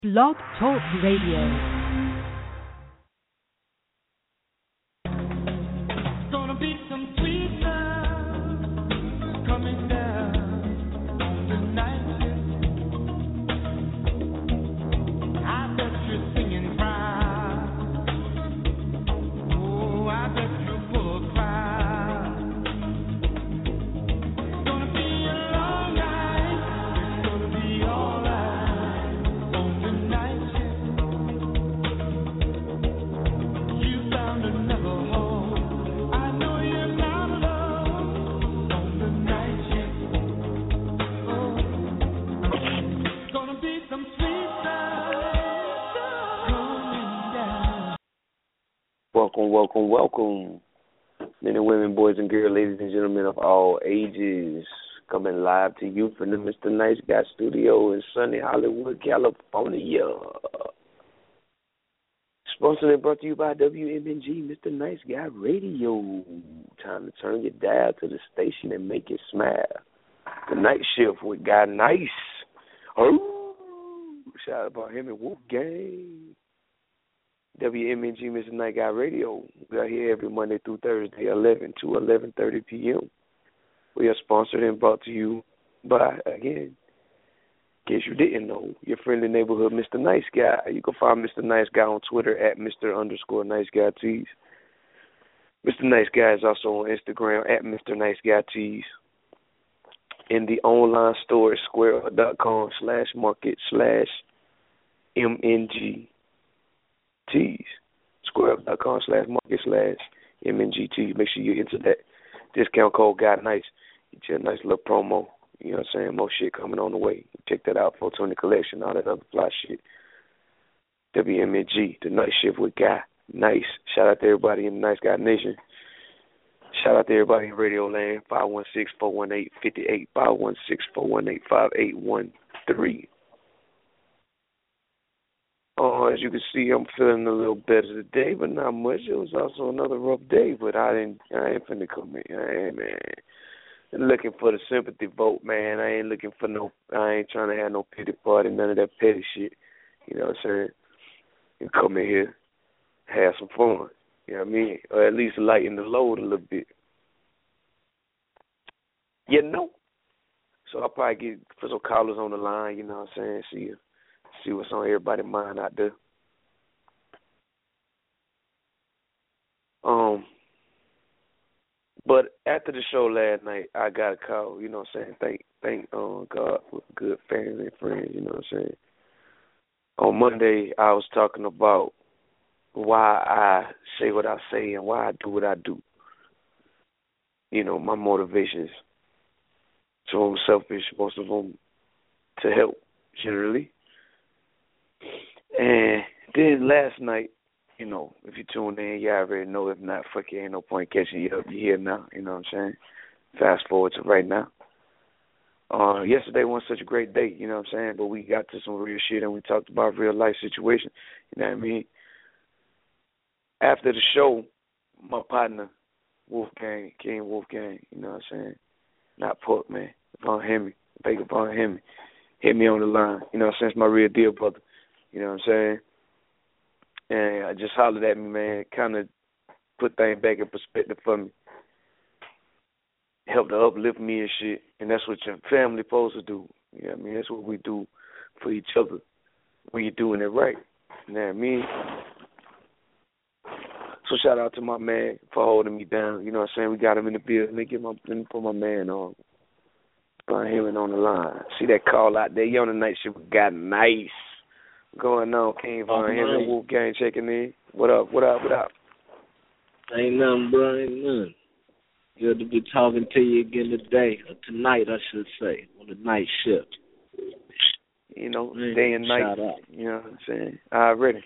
Blog Talk Radio. Gonna be some sweet love coming down tonight. I bet you're singing proud. Oh, I bet you're full of pride. It's gonna be a long night. It's gonna be alright on the night shift. You found another home. I know you're not alone on the night shift. Oh, gonna be some sweet love going down. Welcome, men and women, boys and girls, ladies and gentlemen of all ages, coming live to you from the Mr. Nice Guy Studio in sunny Hollywood, California. Sponsored and brought to you by WMNG, Mr. Nice Guy Radio. Time to turn your dial to the station and make it smile. The night shift with Guy Nice. Oh, shout out about him and Wolfgang. WMNG, Mr. Night Guy Radio. We are here every Monday through Thursday, 11 to 11:30 p.m. We are sponsored and brought to you by, again, in case you didn't know, your friendly neighborhood Mr. Nice Guy. You can find Mr. Nice Guy on Twitter at Mr._Nice Guy Tees. Mr. Nice Guy is also on Instagram at Mr. Nice Guy Tees. In the online store, square.com/market/MNG Tees. Square.com/market/MNGT. Make sure you enter that discount code Got Nice. Get you a nice little promo. You know what I'm saying? More shit coming on the way. Check that out. 420 Collection, all that other fly shit. WMNG, the night shift with Guy Nice. Shout out to everybody in the Nice Guy Nation. Shout out to everybody in Radio Land. 516-418-58. 516-418-5813. As you can see, I'm feeling a little better today, but not much. It was also another rough day, but I ain't finna come in. I ain't looking for the sympathy vote, man. I ain't trying to have no pity party, none of that petty shit. You know what I'm saying? And come in here, have some fun. You know what I mean? Or at least lighten the load a little bit. You know? So I'll probably put some callers on the line, you know what I'm saying? See what's on everybody's mind out there. But after the show last night, I got a call, you know what I'm saying? Thank God for good family and friends, you know what I'm saying? On Monday, I was talking about why I say what I say and why I do what I do. You know, my motivations. Some of them selfish, most of them to help, generally. And then last night, you know, if you tuned in, you already know. If not, fuck you, ain't no point catching you up. You're here now, you know what I'm saying? Fast forward to right now. Yesterday wasn't such a great day, you know what I'm saying? But we got to some real shit and we talked about real life situations, you know what I mean? After the show, my partner, Wolfgang, King Wolfgang, you know what I'm saying? Not Pork, man. Von Hemi, Baker Von Hemi, hit me on the line, you know what I'm saying? It's my real deal brother, you know what I'm saying? And I just hollered at me, man, kind of put things back in perspective for me. Helped to uplift me and shit. And that's what your family supposed to do. You know what I mean? That's what we do for each other when you're doing it right. You know what I mean? So shout out to my man for holding me down. You know what I'm saying? We got him in the building. Let me put my man on. Put him on the line. See that call out there? You on the night shift Got Nice. Going on, King Von Henry, Wolfgang checking in. What up? Ain't nothing, bro, ain't nothing. Good to be talking to you again today, or tonight, I should say, on the night shift. You know, day and night. Shout out. You know what I'm saying? Already.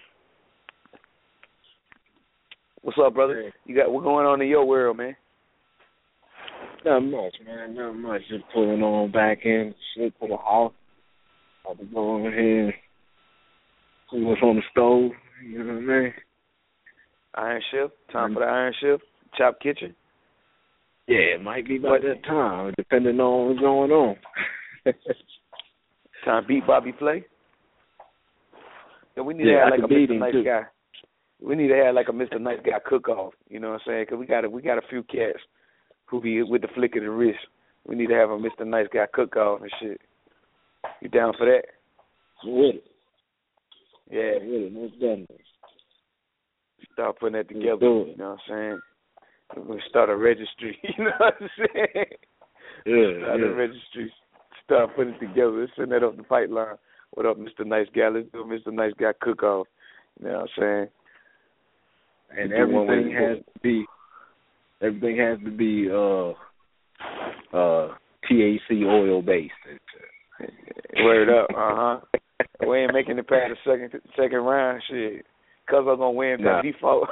What's up, brother? What's going on in your world, man? Not much, man. Not much. Just pulling on back in, shit to the house. I'll be going ahead. See what's on the stove, you know what I mean? Iron shift, time for the iron shift, chop kitchen. Yeah, it might be by that time, depending on what's going on. Time to beat Bobby Flay. we need to have like a Mr. Nice too. Guy. We need to have like a Mr. Nice Guy cook-off. You know what I'm saying? Because we got a few cats who be with the flick of the wrist. We need to have a Mr. Nice Guy cook-off and shit. You down for that? With it. Yeah. With it, most definitely. Start putting that together. You know what I'm saying? We're going to start a registry. You know what I'm saying? Start a registry. Start putting it together. Let's send that up the pipeline. What up, Mr. Nice Guy? Let's do a Mr. Nice Guy cook-off. You know what I'm saying? And everything has to be THC oil based. Word up, We ain't making it past the second round, shit. Cuz I'm gonna win by default.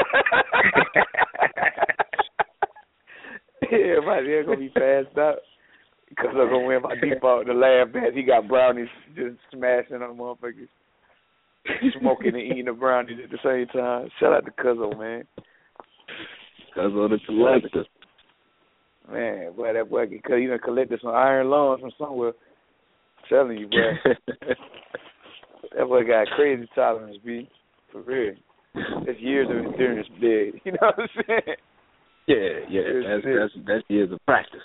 Everybody ain't gonna be passed up. Cuz I'm gonna win by default. The last bet, he got brownies just smashing on motherfuckers. Smoking and eating the brownies at the same time. Shout out to Cuzzo, man. Cuzzo the collector. Man, boy, that boy can collected some iron lungs from somewhere. I'm telling you, boy. That boy got crazy tolerance, B. For real. That's years of endurance, big. You know what I'm saying? Yeah. That's years of practice.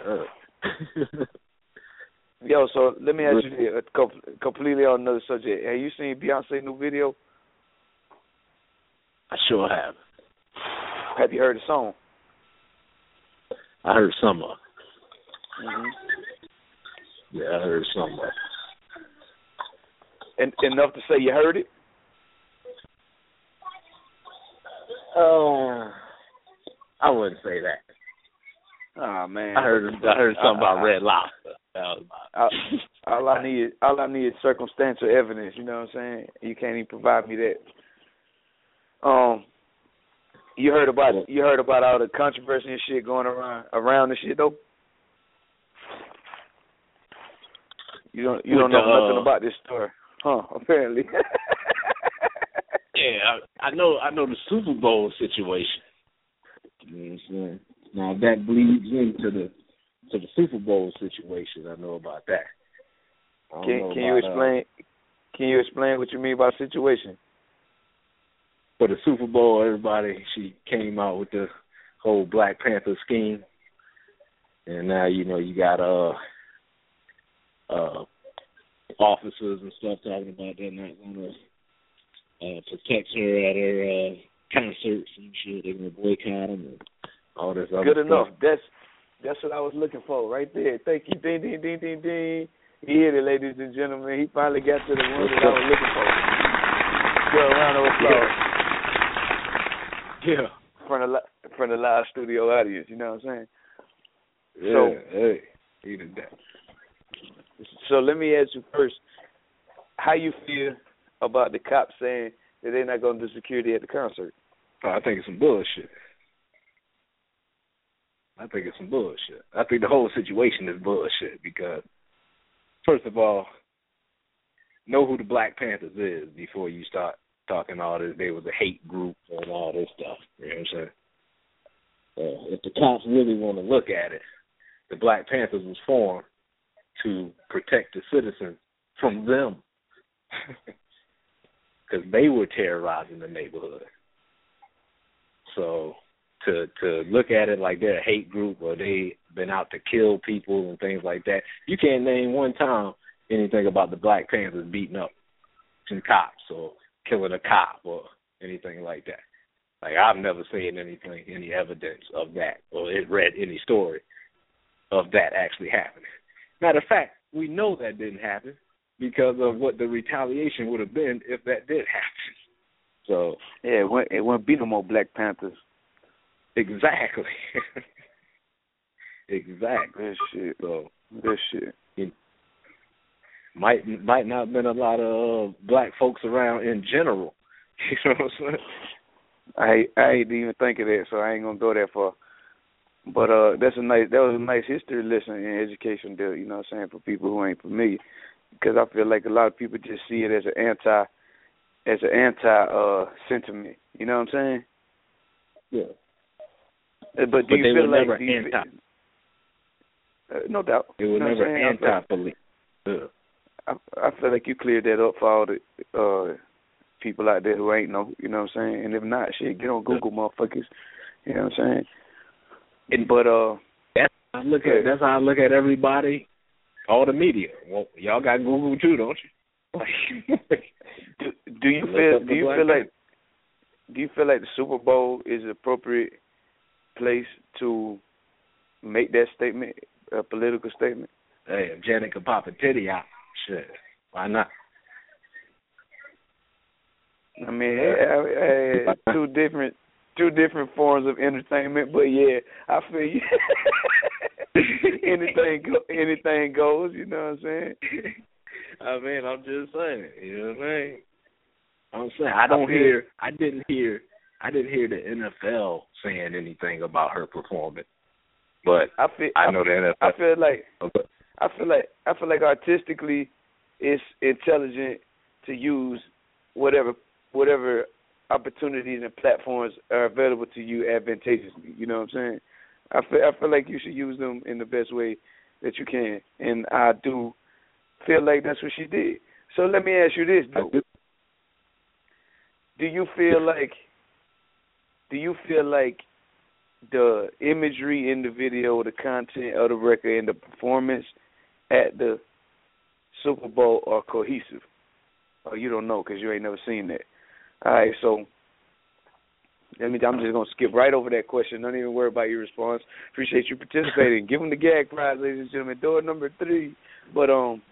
Yo, so let me ask you completely on another subject. Have you seen Beyonce's new video? I sure have. Have you heard the song? I heard some of it. Mm-hmm. Yeah, I heard some of it. And enough to say you heard it? I wouldn't say that. Oh man, I heard something about Red Lobster. All I need is circumstantial evidence. You know what I'm saying? You can't even provide me that. You heard about all the controversy and shit going around the shit though? You don't know nothing about this story, huh? Apparently. Yeah, I know the Super Bowl situation. You know what I'm saying? Now that bleeds into the Super Bowl situation. I know about that. Can you explain what you mean by situation? For the Super Bowl, she came out with the whole Black Panther scheme, and now you got officers and stuff talking about they're not going to protect her at her concerts and shit. They're going to boycott them and all this other Good stuff. enough. That's what I was looking for right there. Thank you. Ding, ding, ding, ding, ding. You hear it, ladies and gentlemen. He finally got to the one that I was looking for. Good round of applause. Yeah. From the live studio audience, you know what I'm saying? Yeah, he did that. So let me ask you first, how you feel about the cops saying that they're not going to do security at the concert? I think it's some bullshit. I think the whole situation is bullshit because, first of all, know who the Black Panthers is before you start talking all this. They was a hate group and all this stuff. You know what I'm saying? If the cops really want to look at it, the Black Panthers was formed to protect the citizens from them because they were terrorizing the neighborhood. So to look at it like they're a hate group or they been out to kill people and things like that, you can't name one time anything about the Black Panthers beating up some cops or killing a cop or anything like that. Like, I've never seen any evidence of that or read any story of that actually happening. Matter of fact, we know that didn't happen because of what the retaliation would have been if that did happen. So yeah, it wouldn't be no more Black Panthers. Exactly. Exactly. This shit. It might not have been a lot of black folks around in general. You know what I'm saying? I ain't even think of that, so I ain't gonna go that far. But that was a nice history lesson in education there, you know what I'm saying, for people who ain't familiar. Because I feel like a lot of people just see it as an anti sentiment. You know what I'm saying? Yeah. But do you feel like never anti? No doubt. It was never anti-police. I feel like you cleared that up for all the people out there who ain't know, you know what I'm saying? And if not, shit, get on Google, motherfuckers. You know what I'm saying? But that's how I look at everybody, all the media. Well, y'all got Google too, don't you? do you feel like the Super Bowl is an appropriate place to make that statement, a political statement? Hey, if Janet could pop a titty out, shit, why not? I mean, hey, two different forms of entertainment, but yeah, I feel you. anything goes. You know what I'm saying? I mean, I'm just saying. You know what I mean? I'm saying I didn't hear the NFL saying anything about her performance, but I know the NFL. I feel like artistically, it's intelligent to use whatever opportunities and platforms are available to you advantageously. You know what I'm saying? I feel like you should use them in the best way that you can, and I do feel like that's what she did. So let me ask you this, though. Do you feel like the imagery in the video, the content of the record, and the performance at the Super Bowl are cohesive? Or you don't know because you ain't never seen that. All right, so I'm just going to skip right over that question. Don't even worry about your response. Appreciate you participating. Give them the gag prize, ladies and gentlemen. Door number 3. But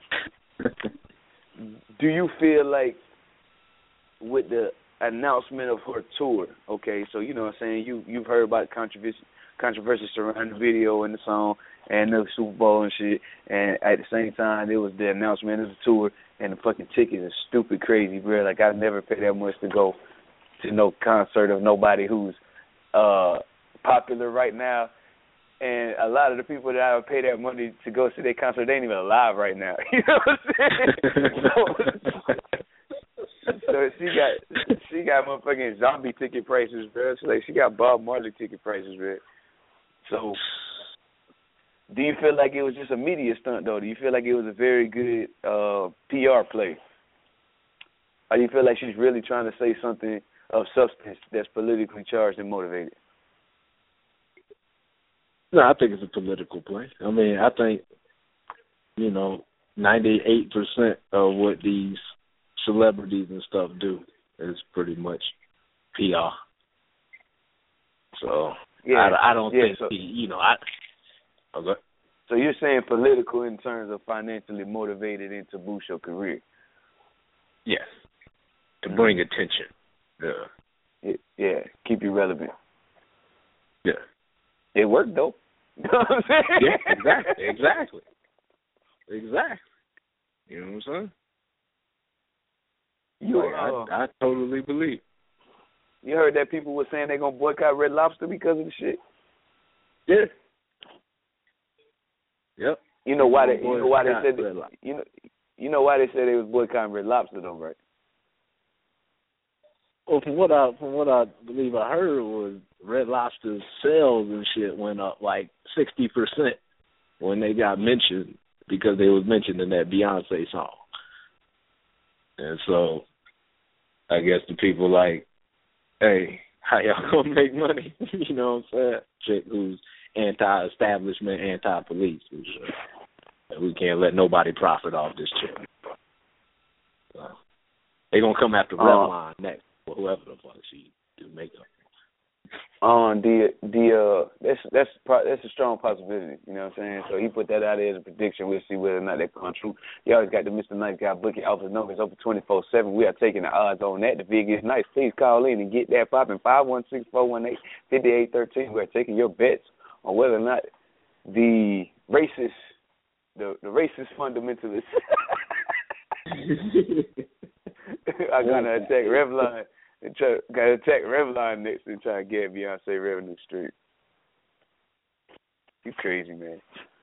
do you feel like with the announcement of her tour, okay, so you know what I'm saying, you've heard about the controversy surrounding the video and the song and the Super Bowl and shit, and at the same time, it was the announcement of the tour, and the fucking tickets are stupid crazy, bro. Like, I've never paid that much to go to no concert of nobody who's popular right now, and a lot of the people that I would pay that money to go see their concert, they ain't even alive right now. You know what I'm saying? So she got motherfucking zombie ticket prices, bro. So, like, she got Bob Marley ticket prices, bro. So, do you feel like it was just a media stunt, though? Do you feel like it was a very good PR play? Or do you feel like she's really trying to say something of substance that's politically charged and motivated? No, I think it's a political play. I mean, I think, 98% of what these celebrities and stuff do is pretty much PR. So, yeah, I don't think so, okay. So you're saying political in terms of financially motivated and to boost your career? Yes. To bring attention. Yeah, keep you relevant. Yeah. It worked, though. You know what I'm saying? Yeah, exactly. You know what I'm saying? I totally believe. You heard that people were saying they're going to boycott Red Lobster because of the shit? Yeah. Yep. You know why they said they was boycotting Red Lobster, though, right? Well, from what I believe I heard was Red Lobster's sales and shit went up like 60% when they got mentioned because they was mentioned in that Beyonce song. And so I guess the people like, hey, how y'all gonna make money? You know what I'm saying? Chick who's anti-establishment, anti-police. We can't let nobody profit off this chick. So they gonna come after Revlon next, or whoever the fuck she do makeup. That's a strong possibility. You know what I'm saying? So he put that out there as a prediction. We'll see whether or not that comes true. You always got the Mr. Nice Guy booking office numbers open 24/7. We are taking the odds on that. The VIG is nice. Please call in and get that popping. 516-418-5813. We are taking your bets on whether or not the racist fundamentalists are gonna attack Revlon. Got to attack Revlon next and try to get Beyonce revenue stream. You crazy, man.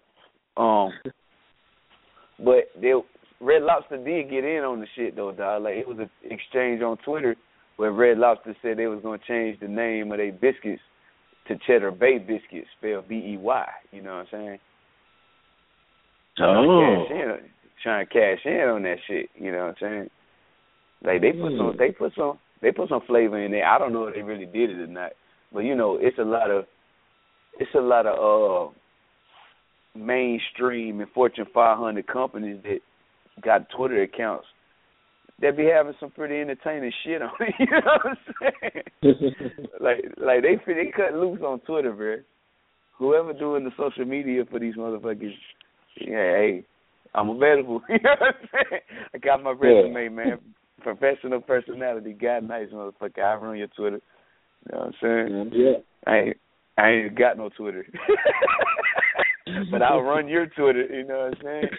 But Red Lobster did get in on the shit, though, dog. Like, it was an exchange on Twitter where Red Lobster said they was going to change the name of their biscuits to Cheddar Bay Biscuits, spelled B-E-Y. You know what I'm saying? Oh. trying to cash in on that shit. You know what I'm saying? Like they put some flavor in there. I don't know if they really did it or not, but you know, it's a lot of mainstream and Fortune 500 companies that got Twitter accounts that be having some pretty entertaining shit on it. You know what I'm saying? like they cut loose on Twitter, bro. Whoever doing the social media for these motherfuckers, yeah, hey, I'm available. You know what I'm saying? I got my resume, man. Professional personality, God nice motherfucker. I run your Twitter. You know what I'm saying? Yeah. I ain't got no Twitter. But I'll run your Twitter, you know what I'm saying?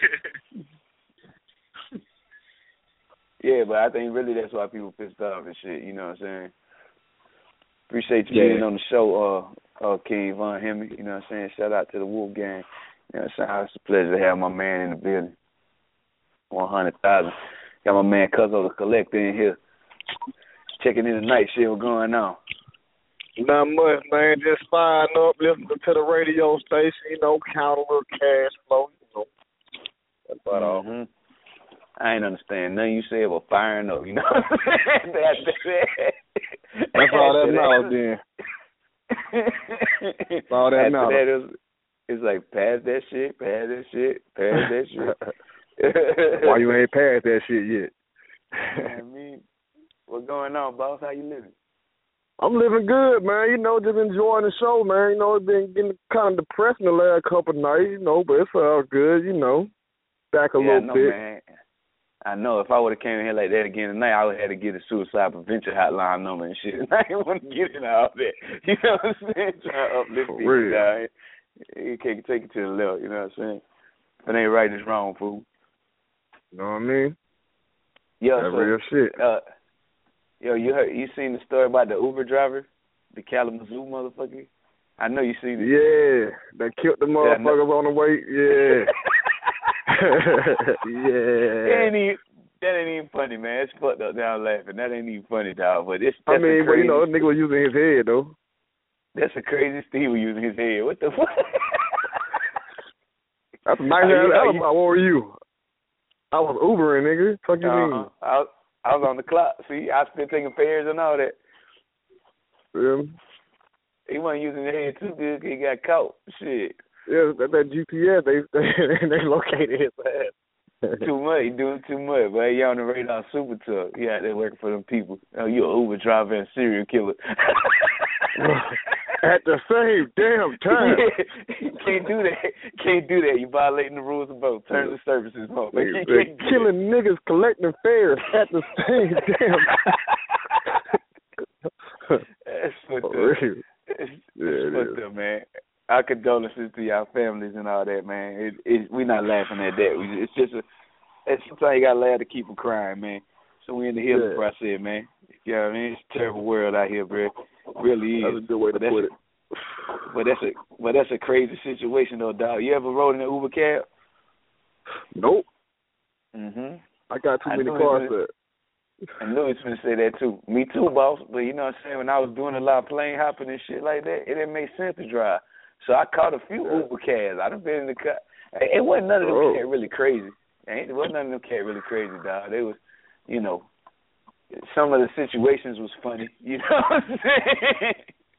Yeah, but I think really that's why people pissed off and shit, you know what I'm saying? Appreciate you being on the show, King Von Hemi, you know what I'm saying? Shout out to the Wolf Gang. You know what I'm saying? It's a pleasure to have my man in the building. 100,000. Got my man Cuzzo the Collector in here. Checking in tonight, shit, what's going on? Not much, man. Just firing up, listening to the radio station, you know, count a little cash flow, you know. That's about all. I ain't understand nothing you said about firing up, you know what I'm saying? That's all that matters, then. That's all that matters. It's like, pass that shit. Why you ain't passed that shit yet? I mean, what's going on, boss? How you living? I'm living good, man. You know, just enjoying the show, man. You know, it's been getting kind of depressing the last couple of nights, you know, but it's all good, you know. Back a little bit. Man. I know if I would have came in here like that again tonight, I would have had to get a suicide prevention hotline number and shit. I didn't want to get it out there. You know what I'm saying? Trying to uplift people down. You can't take it to the left, you know what I'm saying? If it ain't right, it's wrong, fool. You know what I mean? Yo, that real shit. You seen the story about the Uber driver, the Kalamazoo motherfucker? I know you seen it. Yeah, that killed the motherfuckers on the way. Yeah. Yeah. That ain't even funny, man. It's fucked up down laughing. That ain't even funny, dog. But but you know, nigga was using his head, though. That's the craziest thing, he was using his head. What the fuck? That's a nice alibi. What were you? I was Ubering, nigga. Fuck you mean? I was on the clock. See, I been taking fares and all that. Yeah. He wasn't using his head too good because he got caught. Shit. Yeah, that GPS, they located his ass. Too much. He doing too much. But he on the radar super tough. He out there working for them people. Oh, you an Uber driver and serial killer. At the same damn time. Yeah. Can't do that. You violating the rules of both terms of services, bro. They're killing niggas collecting fares at the same damn time. That's fucked up. It's fucked up, man. Our condolences to y'all families and all that, man. We're not laughing at that. It's just sometimes you gotta laugh to keep from crying, man. So we in the healing process, man. You know what I mean? It's a terrible world out here, bro. It really is. That's a good way to put it. But that's a crazy situation, though, dog. You ever rode in an Uber cab? Nope. I got too many cars there. I knew he was going to say that, too. Me too, boss. But you know what I'm saying? When I was doing a lot of plane hopping and shit like that, it didn't make sense to drive. So I caught a few Uber cabs. I done been in the car. It wasn't none of them cats really crazy. It wasn't none of them cats really crazy, dog. They was, you know, some of the situations was funny. You know what I'm saying?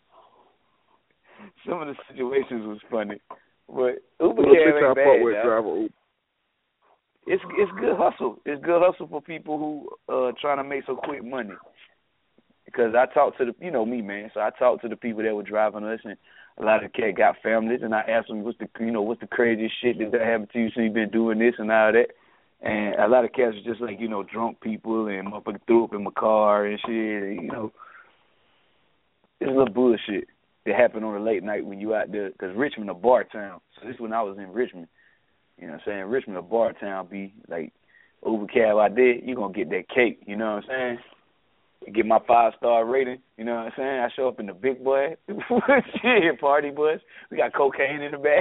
Some of the situations was funny. But Uber cab ain't bad, dog. It's good hustle. It's good hustle for people who trying to make some quick money. Because I talked to you know me, man. So I talked to the people that were driving us, and a lot of the cats got families, and I asked them what's the craziest shit that happened to you since you've been doing this and all that. And a lot of cats was just like, you know, drunk people and motherfucker threw up in my car and shit. And, you know, it's a little bullshit that happened on a late night when you out there. Because Richmond a bar town. So this is when I was in Richmond. You know what I'm saying? Richmond a bar town be like Uber cab I did, you going to get that cake. You know what I'm saying? You get my 5-star rating. You know what I'm saying? I show up in the big boy. Shit, party bus. We got cocaine in the bag.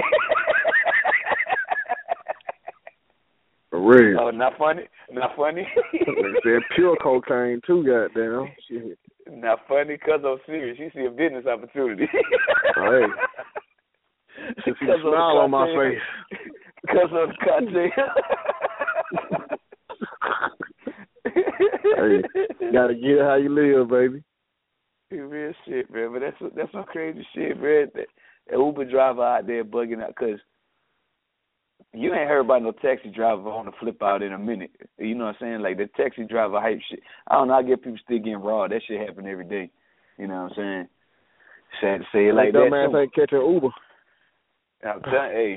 For real. Oh, not funny? Not funny? They said pure cocaine too, goddamn. Shit. Not funny because I'm serious. You see a business opportunity. Hey. You see a smile on my face. Because of the content. Hey, gotta get it how you live, baby. Real shit, man. But that's some crazy shit, man. That Uber driver out there bugging out, because you ain't heard about no taxi driver on the flip out in a minute. You know what I'm saying? Like the taxi driver hype shit. I don't know. I get people still getting raw. That shit happen every day. You know what I'm saying? Sad to say it like that. Dumbass ain't catching Uber. I'm telling, hey.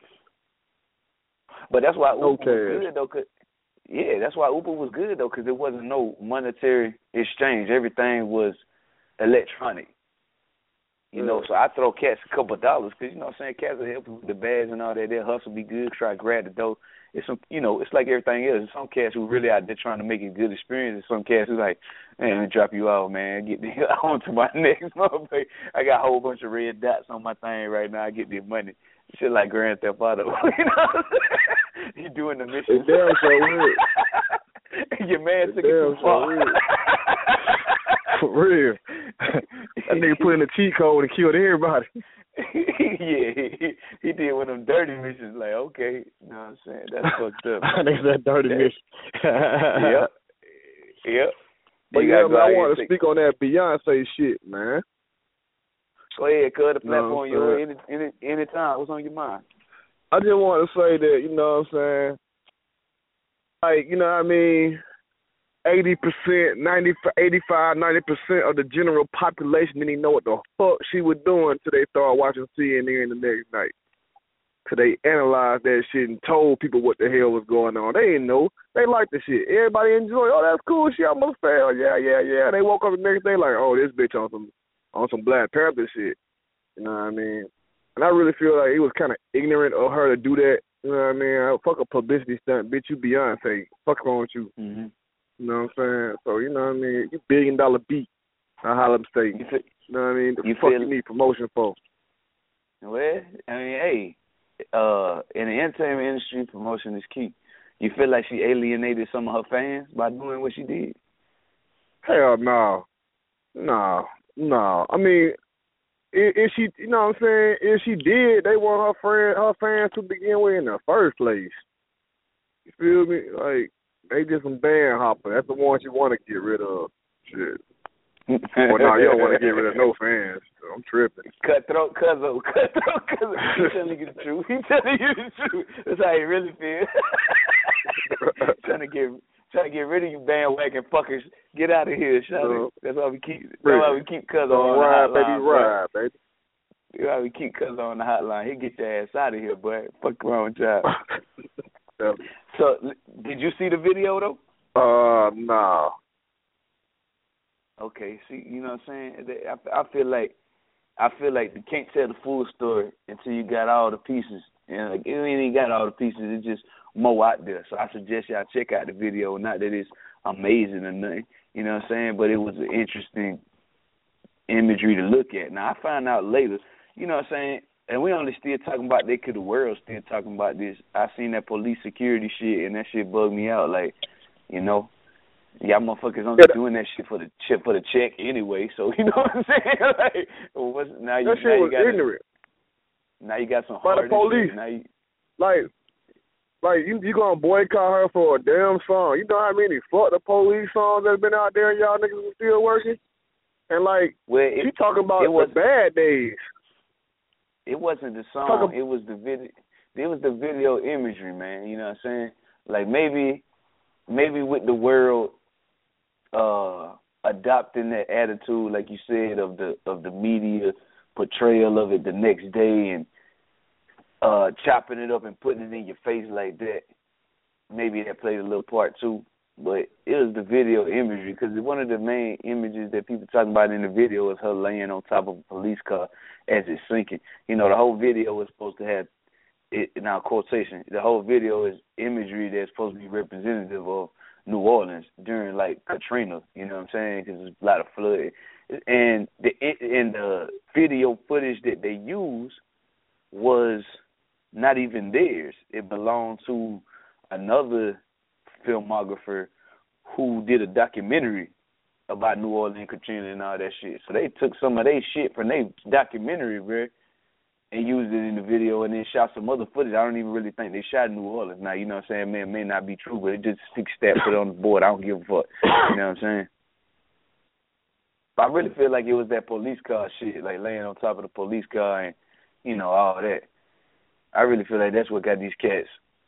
But that's why Uber was good though. That's why Uber was good though, because there wasn't no monetary exchange. Everything was electronic. You know, so I throw cats a couple of dollars, because, you know what I'm saying, cats will help with the bags and all that. Their hustle be good, try to grab the dough. It's some, you know, it's like everything else. Some cats who really out there trying to make it a good experience, and some cats who like, man, let me drop you off, man. Get on to my next motherfucker. I got a whole bunch of red dots on my thing right now. I get the money. Shit like Grand Theft Auto. You know, you doing the mission. It's damn so weird. Your man took it too far. For real. That nigga put in a cheat code and killed everybody. Yeah, he did one of them dirty missions. Like, okay, you know what I'm saying? That's fucked up. Nigga, that dirty mission. Yep. But yeah, man, I want to speak on that Beyonce shit, man. Go ahead, cut the platform yours anytime. What's on your mind? I just want to say that, you know what I'm saying? Like, you know what I mean? 80%, 85, 90% of the general population didn't even know what the fuck she was doing till they started watching CNN the next night. Till they analyzed that shit and told people what the hell was going on. They didn't know. They liked the shit. Everybody enjoyed. Oh, that's cool. She almost fell. Yeah. They woke up the next day like, oh, this bitch on some Black Panther shit. You know what I mean? And I really feel like it was kind of ignorant of her to do that. You know what I mean? Fuck a publicity stunt, bitch. You Beyonce. Fuck wrong with you. Mm-hmm. You know what I'm saying? So, you know what I mean? You $1 billion beat. I holler them state. You know what I mean? The fuck you need promotion for? Well, I mean, hey, in the entertainment industry, promotion is key. You feel like she alienated some of her fans by doing what she did? Hell no. No. I mean, if she, you know what I'm saying, if she did, they want her fans to begin with in the first place. You feel me? Like, they just some band hopper. That's the ones you want to get rid of. Shit. Well, no, you don't want to get rid of no fans. So I'm tripping. Cutthroat Cuzzo. He's telling you the truth. That's how he really feels. trying to get rid of you bandwagon fuckers. Get out of here, Shawty. That's why we keep Cuzzo on the hotline. Ride, baby. That's why we keep Cuzzo on the hotline. He'll get your ass out of here, boy. Fuck around with y'all. So, did you see the video, though? No. Okay, see, you know what I'm saying? I feel like you can't tell the full story until you got all the pieces. And like, you ain't even got all the pieces. It's just more out there. So I suggest y'all check out the video. Not that it's amazing or nothing, you know what I'm saying? But it was an interesting imagery to look at. Now, I found out later, you know what I'm saying? And we only still talking about that because the world's still talking about this. I seen that police security shit, and that shit bugged me out. Like, you know, y'all motherfuckers only doing that shit for the check anyway. So you know what I'm saying? Like, that shit was ignorant. Now you got some by the police. Like you gonna boycott her for a damn song? You know how many fuck the police songs that's been out there and y'all niggas are still working? And like, she talking about the bad days. It wasn't the song. It was the video. It was the video imagery, man. You know what I'm saying? Like maybe with the world adopting that attitude, like you said, of the media portrayal of it the next day and chopping it up and putting it in your face like that. Maybe that played a little part too. But it was the video imagery, because one of the main images that people talking about in the video is her laying on top of a police car as it's sinking. You know, the whole video was supposed to have, now quotation, the whole video is imagery that's supposed to be representative of New Orleans during, like, Katrina, you know what I'm saying, because there's a lot of flood. And the video footage that they used was not even theirs. It belonged to another filmographer who did a documentary about New Orleans, Katrina, and all that shit. So they took some of their shit from their documentary, bro, and used it in the video and then shot some other footage. I don't even really think they shot in New Orleans. Now, you know what I'm saying? Man, it may not be true, but it just sticks that put it on the board. I don't give a fuck. You know what I'm saying? But I really feel like it was that police car shit, like laying on top of the police car and, you know, all that. I really feel like that's what got these cats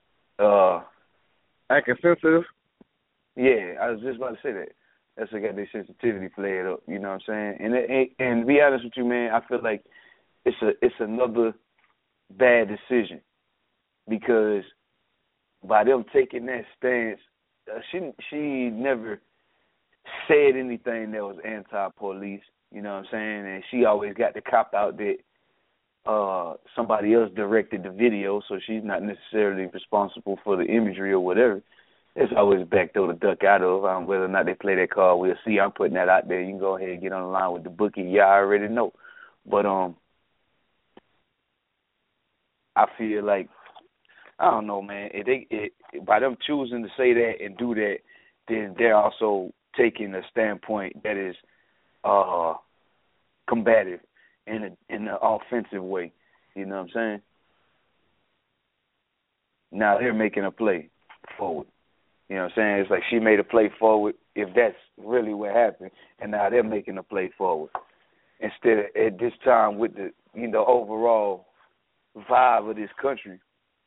acting sensitive. Yeah, I was just about to say that. That's what got their sensitivity flared up. You know what I'm saying? And to be honest with you, man, I feel like it's another bad decision because by them taking that stance, she never said anything that was anti-police. You know what I'm saying? And she always got the cop out that somebody else directed the video, so she's not necessarily responsible for the imagery or whatever. It's always back door to duck out of. Whether or not they play that card, we'll see. I'm putting that out there. You can go ahead and get on the line with the bookie. Yeah, I already know. But I feel like, I don't know, man. By them choosing to say that and do that, then they're also taking a standpoint that is combative in an offensive way. You know what I'm saying? Now they're making a play forward. You know what I'm saying? It's like she made a play forward, if that's really what happened, and now they're making a play forward. Instead of, at this time, with the, you know, overall vibe of this country,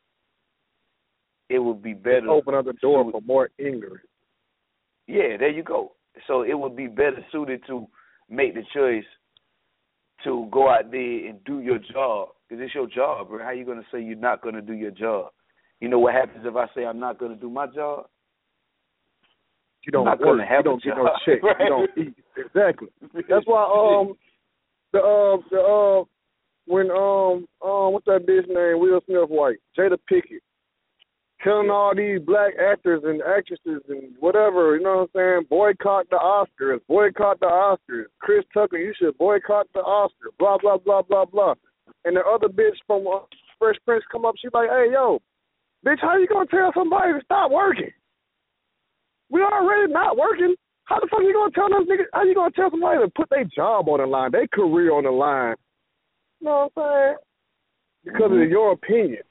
it would be better. Just open up the door for more ignorance. Yeah, there you go. So it would be better suited to make the choice to go out there and do your job, because it's your job, bro. How you going to say you're not going to do your job? You know what happens if I say I'm not going to do my job? You don't work. You don't get no check. Right? You don't eat. Exactly. That's why when what's that bitch name? Will Smith wife, Jada Pinkett, telling all these black actors and actresses and whatever, you know what I'm saying? Boycott the Oscars. Boycott the Oscars. Chris Tucker, you should boycott the Oscars. Blah blah blah blah blah. And the other bitch from Fresh Prince come up. She's like, "Hey yo, bitch, how you gonna tell somebody to stop working? We already not working. How the fuck you gonna tell them niggas? How you gonna tell somebody to put their job on the line, their career on the line? You know what I'm saying? Because of your opinion.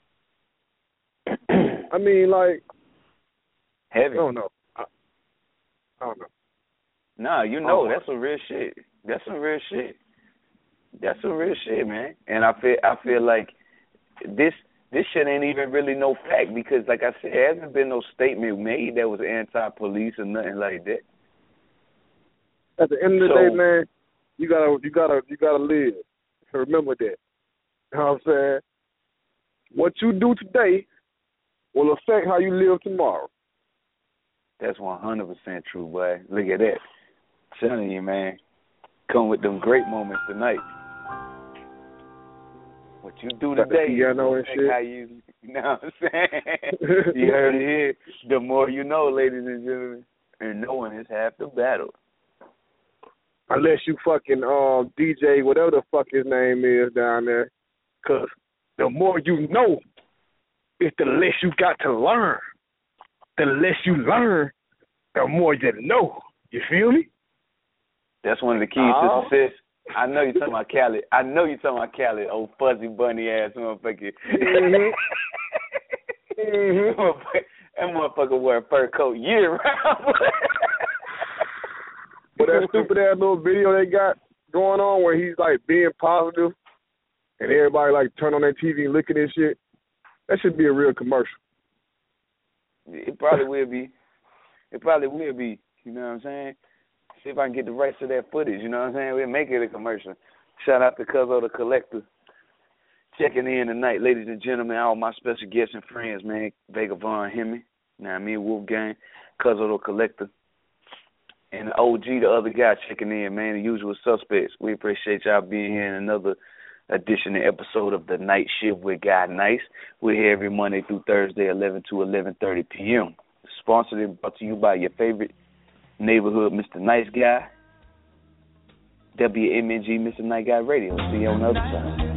I mean, like, heavy. I don't know. I don't know. Nah, you know, that's some real shit. That's some real shit. That's some real shit, man. And I feel like this shit ain't even really no fact because, like I said, there hasn't been no statement made that was anti-police or nothing like that. At the end of the day, man, you gotta live. So remember that. You know what I'm saying? What you do today will affect how you live tomorrow. That's 100% true, boy. Look at that. I'm telling you, man. Come with them great moments tonight. What you do today, you know and shit. How you know what I'm saying? You heard it here. The more you know, ladies and gentlemen. And knowing is half the battle. Unless you fucking DJ, whatever the fuck his name is down there. Because the more you know, it's the less you got to learn. The less you learn, the more you know. You feel me? That's one of the keys to success. I know you're talking about Khaled. Old fuzzy bunny ass motherfucker. Mm-hmm. That motherfucker wear a fur coat year round. But that stupid ass little video they got going on where he's like being positive and everybody like turn on their TV and looking at shit, that should be a real commercial. It probably will be. You know what I'm saying? See if I can get the rights to that footage. You know what I'm saying? We'll make it a commercial. Shout out to Cuzzo the Collector. Checking in tonight, ladies and gentlemen, all my special guests and friends, man. Vega Von Hemi, Wolfgang, Cuzzo the Collector, and the OG, the other guy checking in, man, the usual suspects. We appreciate y'all being here in another edition and episode of The Night Shift with Guy Nice. We're here every Monday through Thursday, 11 to 11:30 p.m. Sponsored and brought to you by your favorite neighborhood, Mr. Nice Guy, WMNG, Mr. Night Guy Radio. See you on the other side.